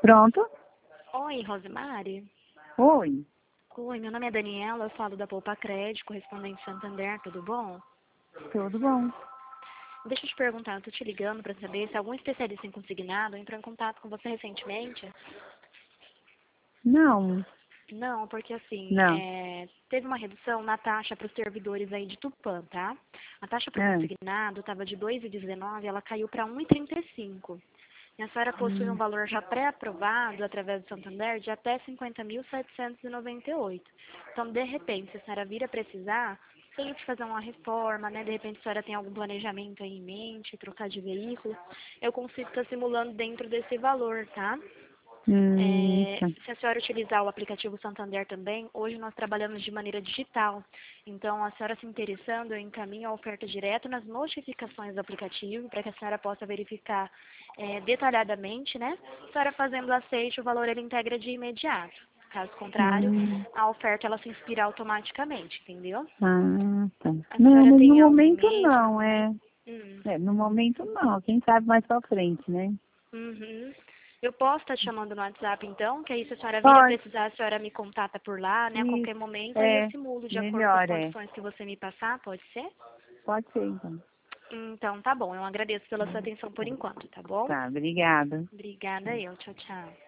Pronto? Oi, Rosemary. Oi. Oi, meu nome é Daniela, eu falo da Poupa Crédito, correspondente Santander, tudo bom? Tudo bom? Deixa eu te perguntar, eu tô te ligando para saber se algum especialista em consignado entrou em contato com você recentemente? Não, Não, porque assim, não. teve uma redução na taxa para os servidores aí de Tupã, tá? A taxa para o Ah, consignado estava de 2,19, ela caiu para 1,35. E a senhora possui um valor já pré-aprovado através do Santander de até 50.798. Então, de repente, se a senhora vir a precisar, se a gente fazer uma reforma, né, de repente a senhora tem algum planejamento aí em mente, trocar de veículo, eu consigo estar simulando dentro desse valor, tá? tá. Se a senhora utilizar o aplicativo Santander também, hoje nós trabalhamos de maneira digital. Então, a senhora se interessando, eu encaminho a oferta direto nas notificações do aplicativo, para que a senhora possa verificar detalhadamente, né? A senhora fazendo aceite, o valor ele integra de imediato. Caso contrário, Hum, a oferta ela se inspira automaticamente, entendeu? tá. A Não, senhora mas no tem algo em momento mente? não, no momento não. Quem sabe mais pra frente, né? Uhum. Eu posso estar te chamando no WhatsApp então, que aí se a senhora vir a Pode. precisar, a senhora me contata por lá, né, a qualquer Isso. momento, aí eu É, simulo de acordo com as melhor, é. condições que você me passar, pode ser? Pode ser, então. Então, tá bom, eu agradeço pela sua atenção por enquanto, tá bom? Tá, obrigada. Obrigada eu, tchau, tchau.